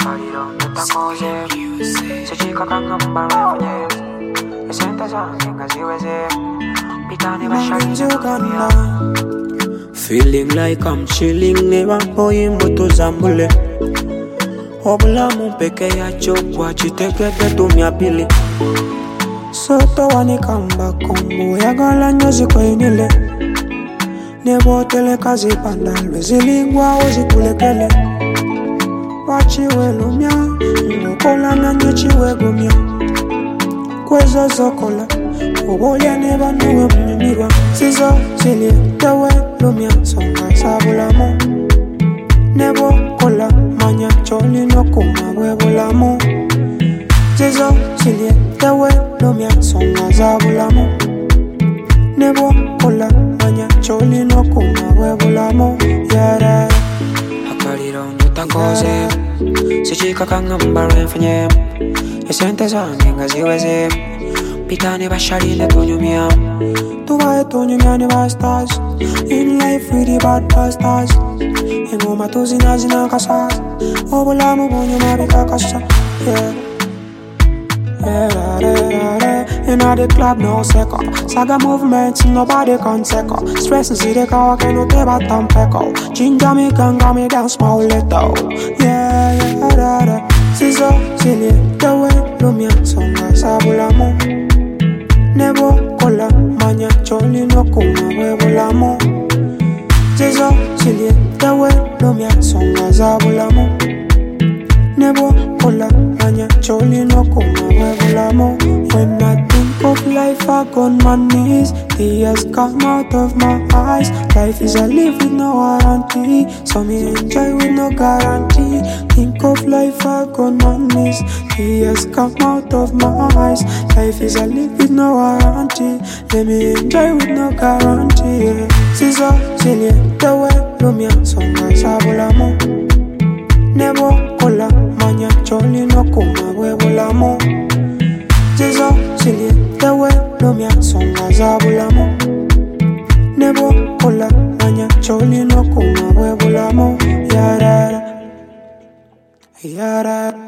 Calidad de esta cosa. Se chica canga mumba refuñe. E sente sangue casi wese. Pitani bashali Uganda. Feeling like I'm chilling, never boying but to zambule. Obula mumpeke ya chokwa chiteke betu miapili. Soto wani kamba kombo ya gala nyozi kwa inile. Nebo tele kazi pandalwe zilingwa ozi tulekele. Wachiwe lumya, ngokola na nyechiwe gumya. Kwezo zokola, ubolya neba nuwe mnyimirwa. Sizo zili tewe lumya, songa sabulamo. Nebo kola, manya choli no kuma webulamo. Sizo zili tewe lumya, songa sabulamo. Nebo kola, manya choli no kuma webulamo. Yara Calidad de esta cosa. Se chica canga mumba refuñe. E sente sangue casi wese. Pitani bashali le toño mia. Tu vai toño mia ne bastas. In life with the bad bastards. E goma tu zina kasas. Obulamo bonyo mabika kasha. Yeah. In the club no seko. Saga movements nobody can seko. Stress and see the car can no te batam peko. Ginger me ganga me dance small little. Yeah. Sizo zili tewe lumya songa sabulamo. Nebo kola manya choli no kuma webulamo. Sizo zili tewe lumya songa sabulamo. Nebo kola manya choli no kuma webulamo. When I think of life I go on my knees. Tears come out of my eyes. Life is a live with no warranty. So me enjoy with no guarantee. Think of life I go on my knees. Tears come out of my eyes. Life is a live with no warranty. Let me enjoy with no guarantee. Sizo zili tewe lumya songa sabulamo. Nebo kola manya choli no kuma webulamo. Sizo zili tewe lumya songa sabulamo. Nebo kola manya choli no kuma webulamo. Yara